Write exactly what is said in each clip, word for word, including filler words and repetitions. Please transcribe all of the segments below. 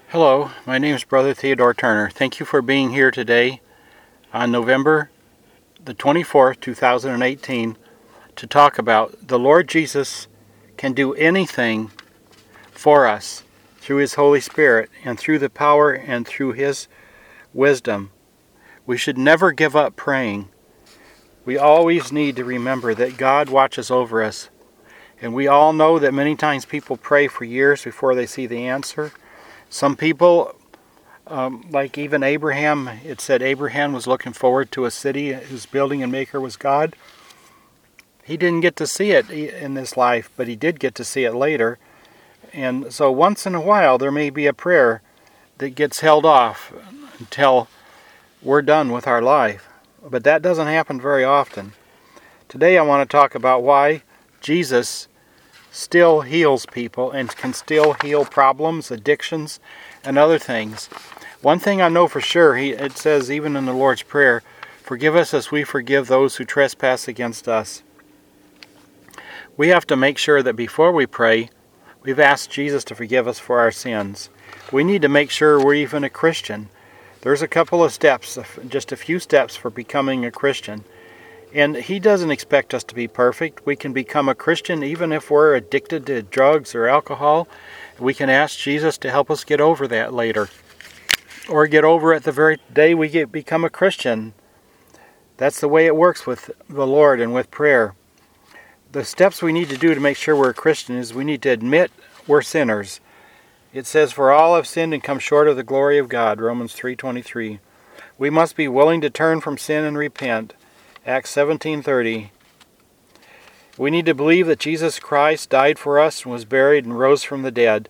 Hello, my name is Brother Theodore Turner. Thank you for being here today on November the twenty-fourth, two thousand eighteen, to talk about the Lord Jesus can do anything for us through His Holy Spirit and through the power and through His wisdom. We should never give up praying. We always need to remember that God watches over us. And we all know that many times people pray for years before they see the answer. Some people, um, like even Abraham, it said Abraham was looking forward to a city whose building and maker was God. He didn't get to see it in this life, but he did get to see it later. And so once in a while there may be a prayer that gets held off until we're done with our life. But that doesn't happen very often. Today I want to talk about why Jesus still heals people and can still heal problems, addictions, and other things. One thing I know for sure, he, it says even in the Lord's Prayer, forgive us as we forgive those who trespass against us. We have to make sure that before we pray, we've asked Jesus to forgive us for our sins. We need to make sure we're even a Christian. There's a couple of steps, just a few steps for becoming a Christian. And He doesn't expect us to be perfect. We can become a Christian even if we're addicted to drugs or alcohol. We can ask Jesus to help us get over that later. Or get over it the very day we get become a Christian. That's the way it works with the Lord and with prayer. The steps we need to do to make sure we're a Christian is we need to admit we're sinners. It says, for all have sinned and come short of the glory of God, Romans three twenty-three. We must be willing to turn from sin and repent. Acts seventeen thirty. We need to believe that Jesus Christ died for us and was buried and rose from the dead.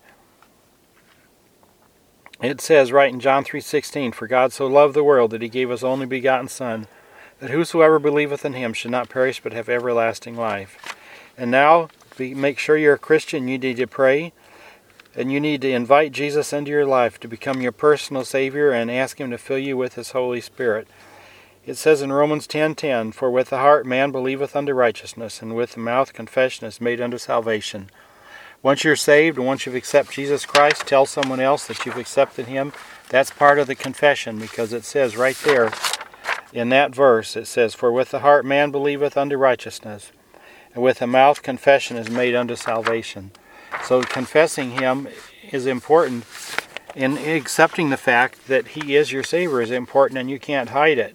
It says right in John three sixteen, for God so loved the world that He gave His only begotten Son, that whosoever believeth in Him should not perish but have everlasting life. And now, make sure you're a Christian. You need to pray, and you need to invite Jesus into your life to become your personal Savior and ask Him to fill you with His Holy Spirit. It says in Romans ten ten, for with the heart man believeth unto righteousness, and with the mouth confession is made unto salvation. Once you're saved, and once you've accepted Jesus Christ, tell someone else that you've accepted Him. That's part of the confession, because it says right there in that verse, it says, for with the heart man believeth unto righteousness, and with the mouth confession is made unto salvation. So confessing Him is important, and accepting the fact that He is your Savior is important, and you can't hide it.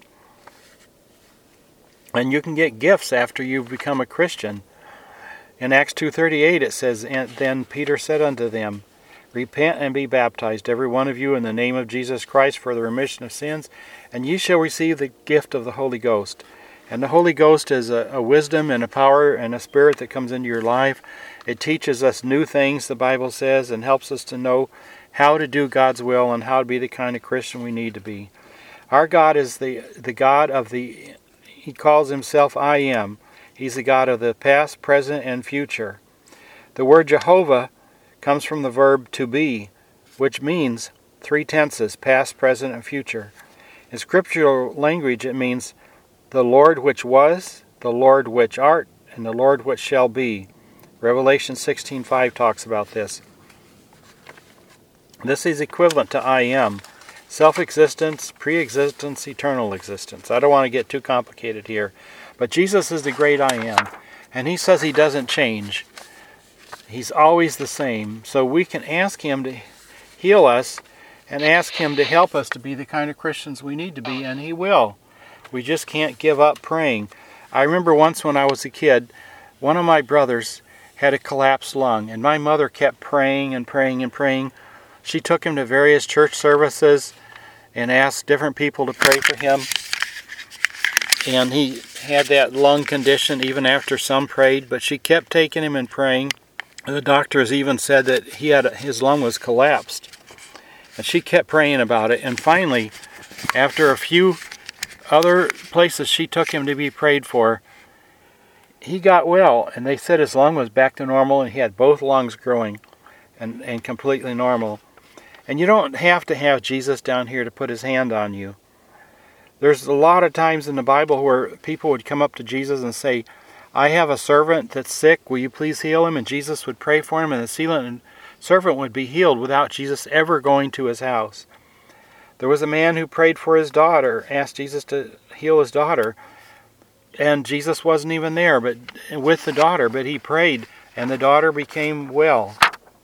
And you can get gifts after you've become a Christian. In Acts two thirty-eight it says, and then Peter said unto them, repent and be baptized, every one of you, in the name of Jesus Christ for the remission of sins, and ye shall receive the gift of the Holy Ghost. And the Holy Ghost is a, a wisdom and a power and a spirit that comes into your life. It teaches us new things, the Bible says, and helps us to know how to do God's will and how to be the kind of Christian we need to be. Our God is the, the God of the He calls Himself I Am. He's the God of the past, present, and future. The word Jehovah comes from the verb to be, which means three tenses, past, present, and future. In scriptural language, it means the Lord which was, the Lord which art, and the Lord which shall be. Revelation sixteen five talks about this. This is equivalent to I Am. Self-existence, pre-existence, eternal existence. I don't want to get too complicated here. But Jesus is the great I Am. And He says He doesn't change. He's always the same. So we can ask Him to heal us and ask Him to help us to be the kind of Christians we need to be. And He will. We just can't give up praying. I remember once when I was a kid, one of my brothers had a collapsed lung. And my mother kept praying and praying and praying. She took him to various church services and asked different people to pray for him. And he had that lung condition even after some prayed, but she kept taking him and praying. The doctors even said that he had his lung was collapsed. And she kept praying about it. And finally, after a few other places she took him to be prayed for, he got well. And they said his lung was back to normal and he had both lungs growing and, and completely normal. And you don't have to have Jesus down here to put His hand on you. There's a lot of times in the Bible where people would come up to Jesus and say, I have a servant that's sick, will you please heal him? And Jesus would pray for him, and the servant would be healed without Jesus ever going to his house. There was a man who prayed for his daughter, asked Jesus to heal his daughter, and Jesus wasn't even there but with the daughter, but he prayed, and the daughter became well.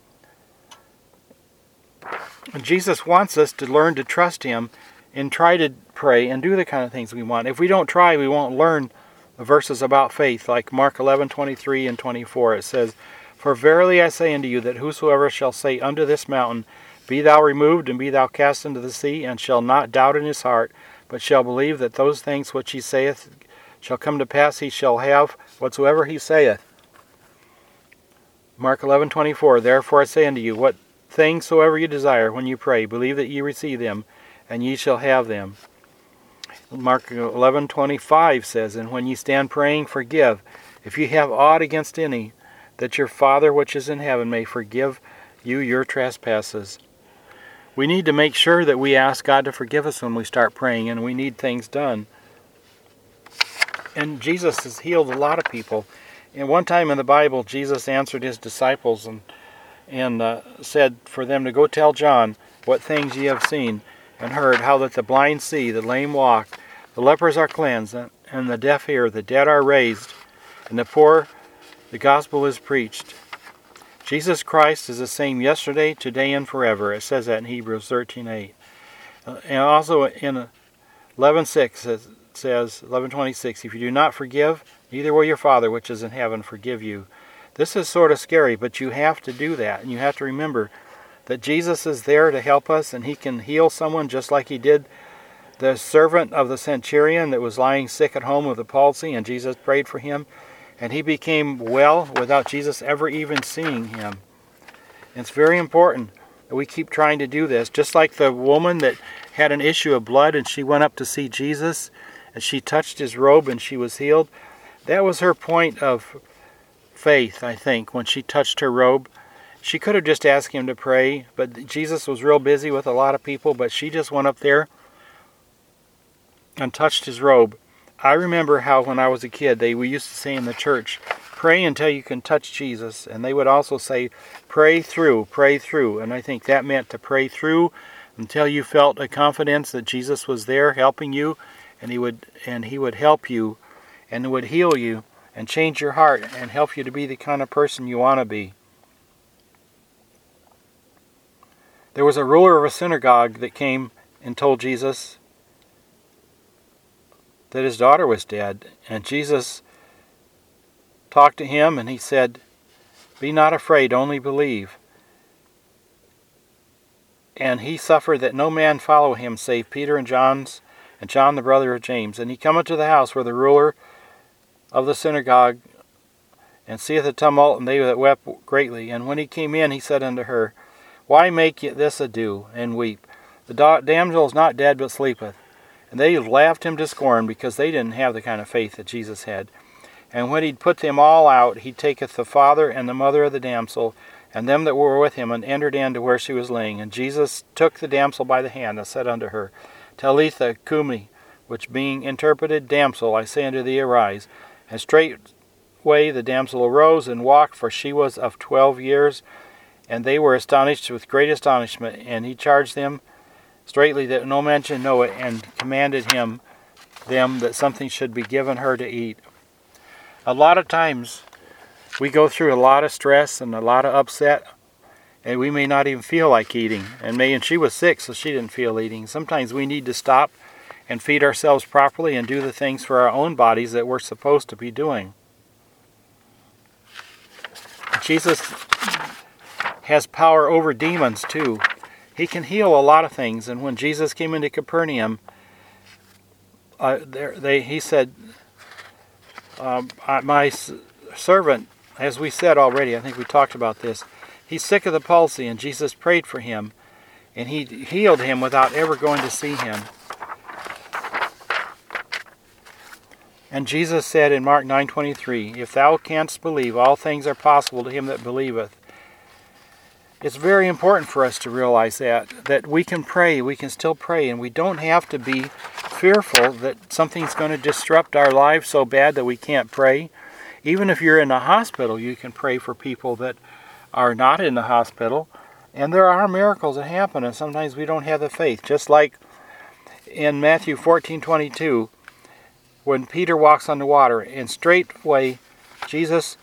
And Jesus wants us to learn to trust him and try to pray and do the kind of things we want. If we don't try, we won't learn the verses about faith, like Mark eleven twenty-three and twenty-four. It says, "For verily I say unto you, that whosoever shall say unto this mountain, Be thou removed, and be thou cast into the sea, and shall not doubt in his heart, but shall believe that those things which he saith shall come to pass, he shall have whatsoever he saith." Mark eleven twenty-four, "Therefore I say unto you, what things soever you desire when you pray, believe that ye receive them, and ye shall have them." Mark eleven twenty-five says, "And when ye stand praying, forgive, if ye have aught against any, that your Father which is in heaven may forgive you your trespasses." We need to make sure that we ask God to forgive us when we start praying, and we need things done. And Jesus has healed a lot of people. And one time in the Bible, Jesus answered his disciples and and uh, said for them to go tell John what things ye have seen and heard, how that the blind see, the lame walk, the lepers are cleansed, and the deaf hear, the dead are raised, and the poor the gospel is preached. Jesus Christ is the same yesterday, today, and forever. It says that in Hebrews thirteen eight. Uh, and also in eleven six it says, eleven twenty-six, "If you do not forgive, neither will your Father which is in heaven forgive you." This is sort of scary, but you have to do that. And you have to remember that Jesus is there to help us, and he can heal someone just like he did the servant of the centurion that was lying sick at home with a palsy, and Jesus prayed for him, and he became well without Jesus ever even seeing him. And it's very important that we keep trying to do this. Just like the woman that had an issue of blood, and she went up to see Jesus, and she touched his robe, and she was healed. That was her point of faith, I think, when she touched her robe. She could have just asked him to pray, but Jesus was real busy with a lot of people, but she just went up there and touched his robe. I remember how when I was a kid, they we used to say in the church, "Pray until you can touch Jesus." And they would also say, "Pray through, pray through." And I think that meant to pray through until you felt a confidence that Jesus was there helping you, and he would and he would help you and would heal you and change your heart and help you to be the kind of person you want to be. There was a ruler of a synagogue that came and told Jesus that his daughter was dead. And Jesus talked to him, and he said, "Be not afraid, only believe." And he suffered that no man follow him, save Peter and John's, and John the brother of James. And he cometh to the house where the ruler of the synagogue, and seeth the tumult, and they that wept greatly. And when he came in, he said unto her, "Why make ye this ado, and weep? The da- damsel is not dead, but sleepeth." And they laughed him to scorn, because they didn't have the kind of faith that Jesus had. And when he'd put them all out, he taketh the father and the mother of the damsel, and them that were with him, and entered in to where she was laying. And Jesus took the damsel by the hand, and said unto her, "Talitha cumi," which being interpreted, "Damsel, I say unto thee, arise." And straightway the damsel arose and walked, for she was of twelve years. And they were astonished with great astonishment. And he charged them straightly that no man should know it, and commanded him them that something should be given her to eat. A lot of times we go through a lot of stress and a lot of upset, and we may not even feel like eating. And may and she was sick, so she didn't feel eating. Sometimes we need to stop and feed ourselves properly and do the things for our own bodies that we're supposed to be doing. Jesus has power over demons too. He can heal a lot of things. And when Jesus came into Capernaum, uh, there, they, he said, um, my s- servant, as we said already, I think we talked about this, he's sick of the palsy, and Jesus prayed for him, and he healed him without ever going to see him. And Jesus said in Mark nine twenty-three, "If thou canst believe, all things are possible to him that believeth." It's very important for us to realize that, that we can pray, we can still pray, and we don't have to be fearful that something's going to disrupt our lives so bad that we can't pray. Even if you're in a hospital, you can pray for people that are not in the hospital. And there are miracles that happen, and sometimes we don't have the faith. Just like in Matthew fourteen twenty-two, when Peter walks on the water, and straightway Jesus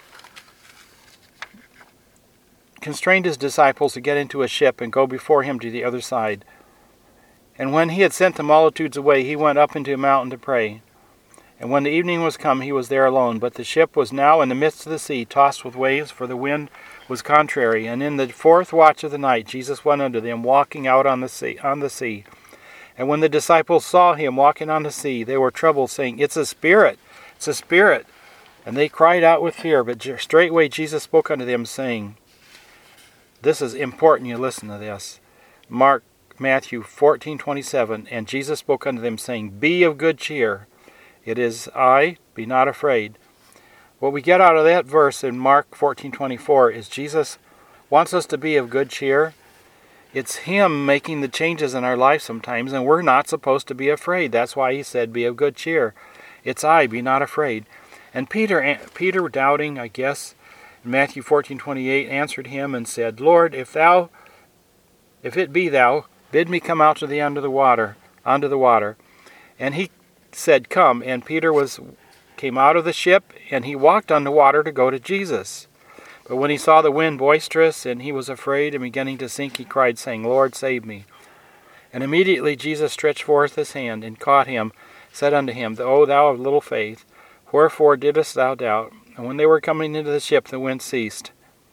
constrained his disciples to get into a ship and go before him to the other side. And when he had sent the multitudes away, he went up into a mountain to pray. And when the evening was come, he was there alone. But the ship was now in the midst of the sea, tossed with waves, for the wind was contrary. And in the fourth watch of the night, Jesus went unto them, walking out on the sea. On the sea. And when the disciples saw him walking on the sea, they were troubled, saying, It's a spirit, it's a spirit. And they cried out with fear. But straightway Jesus spoke unto them, saying, this is important, you listen to this. Mark, Matthew fourteen twenty-seven, and Jesus spoke unto them, saying, Be of good cheer. It is I, be not afraid. What we get out of that verse in Mark fourteen twenty-four is Jesus wants us to be of good cheer. It's Him making the changes in our life sometimes, and we're not supposed to be afraid. That's why He said, Be of good cheer. It's I, be not afraid. And Peter, Peter doubting, I guess, in Matthew fourteen twenty-eight, answered Him and said, Lord, if thou, if it be thou, bid me come out to the end of the water, onto the water. And He said, Come. And Peter was came out of the ship, and he walked on the water to go to Jesus. But when he saw the wind boisterous, and he was afraid and beginning to sink, he cried, saying, Lord, save me. And immediately Jesus stretched forth his hand, and caught him, said unto him, O thou of little faith, wherefore didst thou doubt? And when they were coming into the ship, the wind ceased.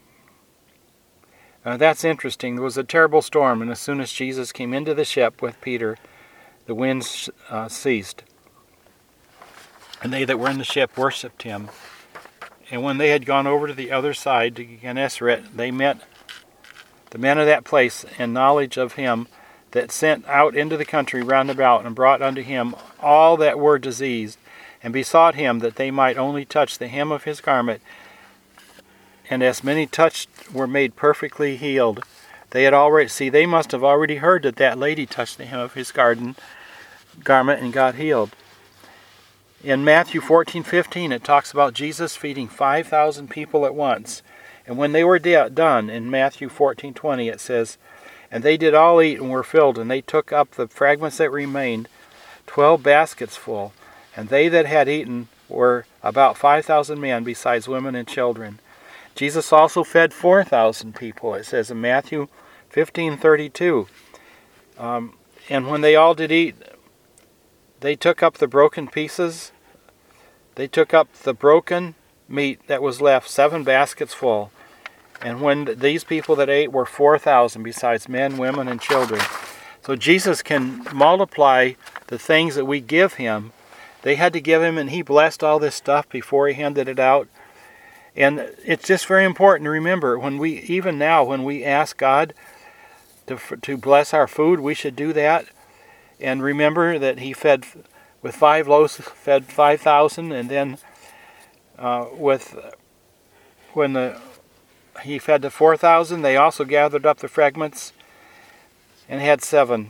Uh, that's interesting. There was a terrible storm, and as soon as Jesus came into the ship with Peter, the winds uh, ceased. And they that were in the ship worshipped him. And when they had gone over to the other side, to Gennesaret, they met the men of that place, and knowledge of him that sent out into the country round about, and brought unto him all that were diseased, and besought him that they might only touch the hem of his garment. And as many touched were made perfectly healed. They had already, see, they must have already heard that that lady touched the hem of his garden, garment and got healed. In Matthew fourteen fifteen, it talks about Jesus feeding five thousand people at once. And when they were de- done, in Matthew fourteen twenty, it says, And they did all eat and were filled, and they took up the fragments that remained, twelve baskets full. And they that had eaten were about five thousand men, besides women and children. Jesus also fed four thousand people, it says in Matthew fifteen thirty-two. Um, and when they all did eat, they took up the broken pieces. They took up the broken meat that was left, seven baskets full. And when these people that ate were four thousand, besides men, women, and children. So Jesus can multiply the things that we give Him. They had to give Him, and He blessed all this stuff before He handed it out. And it's just very important to remember, when we, even now, when we ask God to to bless our food, we should do that. And remember that He fed, with five loaves, fed five thousand, and then uh, with when the He fed the four thousand, they also gathered up the fragments and had seven.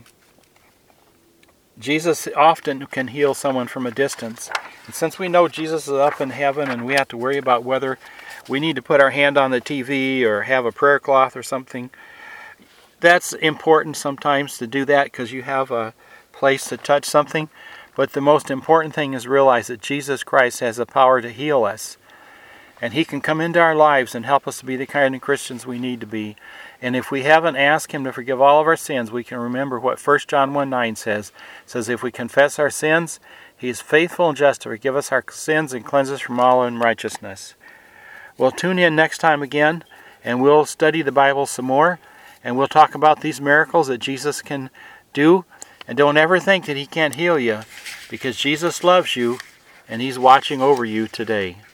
Jesus often can heal someone from a distance. And since we know Jesus is up in heaven and we have to worry about whether we need to put our hand on the T V or have a prayer cloth or something, that's important sometimes to do that because you have a place to touch something. But the most important thing is realize that Jesus Christ has the power to heal us. And He can come into our lives and help us to be the kind of Christians we need to be. And if we haven't asked Him to forgive all of our sins, we can remember what First John one nine says. It says, if we confess our sins, He is faithful and just to forgive us our sins and cleanse us from all unrighteousness. We'll tune in next time again, and we'll study the Bible some more, and we'll talk about these miracles that Jesus can do. And don't ever think that He can't heal you, because Jesus loves you, and He's watching over you today.